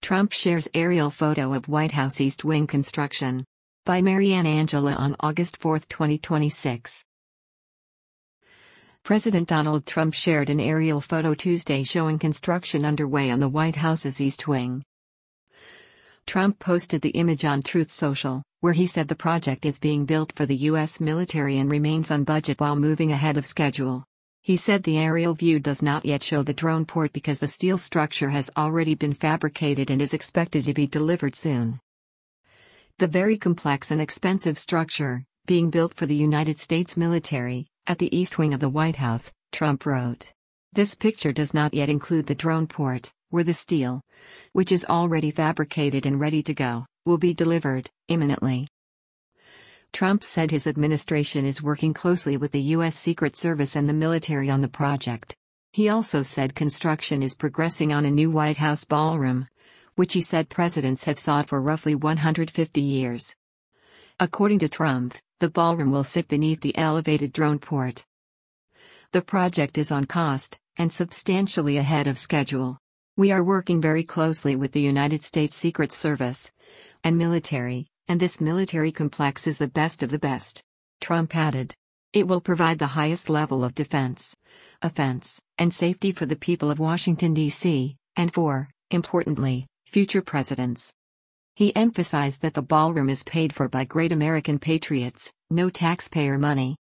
Trump shares aerial photo of White House East Wing construction. By Marianne Angela on August 4, 2026. President Donald Trump shared an aerial photo Tuesday showing construction underway on the White House's East Wing. Trump posted the image on Truth Social, where he said the project is being built for the U.S. military and remains on budget while moving ahead of schedule. He said the aerial view does not yet show the drone port because the steel structure has already been fabricated and is expected to be delivered soon. The very complex and expensive structure, being built for the United States military, at the East Wing of the White House, Trump wrote. This picture does not yet include the drone port, where the steel, which is already fabricated and ready to go, will be delivered imminently. Trump said his administration is working closely with the U.S. Secret Service and the military on the project. He also said construction is progressing on a new White House ballroom, which he said presidents have sought for roughly 150 years. According to Trump, the ballroom will sit beneath the elevated drone port. The project is on cost, and substantially ahead of schedule. We are working very closely with the United States Secret Service and military, and this military complex is the best of the best. Trump added. It will provide the highest level of defense, offense, and safety for the people of Washington, D.C., and for, importantly, future presidents. He emphasized that the ballroom is paid for by great American patriots, no taxpayer money.